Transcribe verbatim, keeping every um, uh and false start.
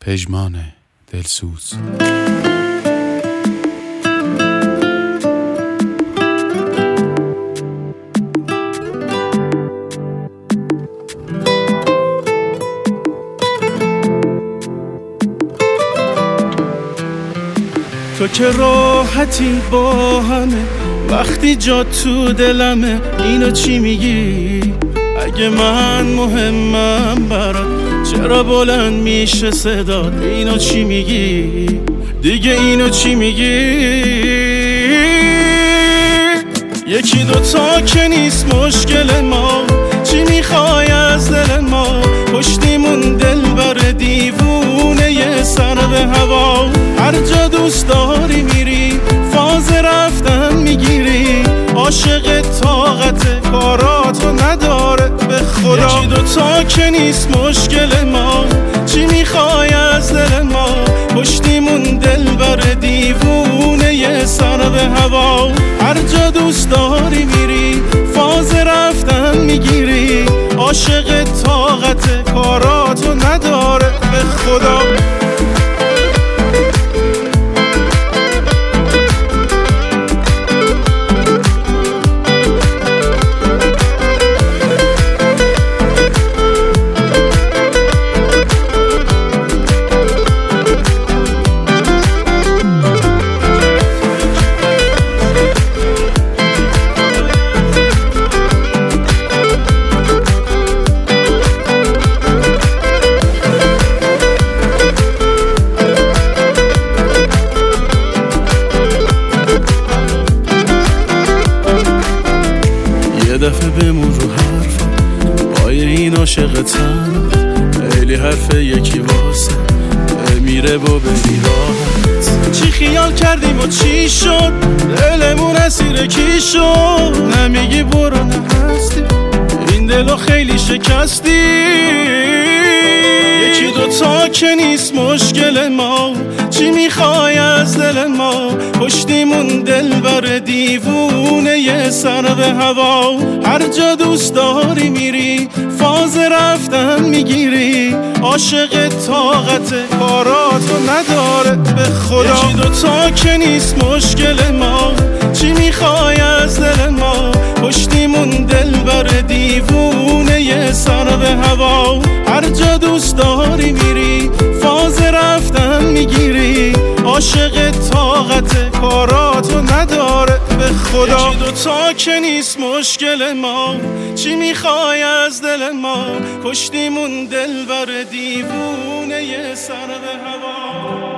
پژمان دلسوز. تو که راحتی با همه وقتی جا تو دلمه، اینو چی میگی؟ اگه من مهمم برات چرا بلند میشه صدات؟ اینو چی میگی؟ دیگه اینو چی میگی؟ یکی دوتا که نیست مشکل ما، چی میخوای از دل ما؟ پشتیمون دل بر دیوونه یه سر به هوا، هر جا دوست داری میری، فاز رفتن میگیری، عاشق طاقت کاراتو نداره به خدا. یکی دوتا که نیست مشکل ما، چی میخوای از دل ما؟ پشتیمون دل بر دیوونه یه سر به هوا، هر جا دوست داری میری، فاز رفتن میگیری، عاشق طاقت کاراتو نداره به خدا. دفعه بمون رو حرف پای این عاشقتم، خیلی حرف یکی واسه میره با بری راحت. چی خیال کردیم و چی شد؟ دلمون اسیر کی شد؟ نمیگی برو نه هستی، این دلو خیلی شکستی. یکی دوتا که نیست مشکل ما، چی میخوای از دل ما؟ پشتیمون دل بر دیوونه یه سر به هوا، هر جا دوست داری میری، فاز رفتن میگیری، عاشق طاقت کاراتو نداره به خدا. یکی دوتا که نیست مشکل ما، چی میخوای از دل ما؟ پشتیمون دل بر دیوونه یه سر به هوا، هر جا دوست داری میری، فاز رفتن میگیری، عاشق طاقت کاراتو نداره به خدا. یکی دوتا که نیست مشکل ما، چی میخوای از دل ما؟ پشتیمون دل بر دیوونه یه سر به هوا.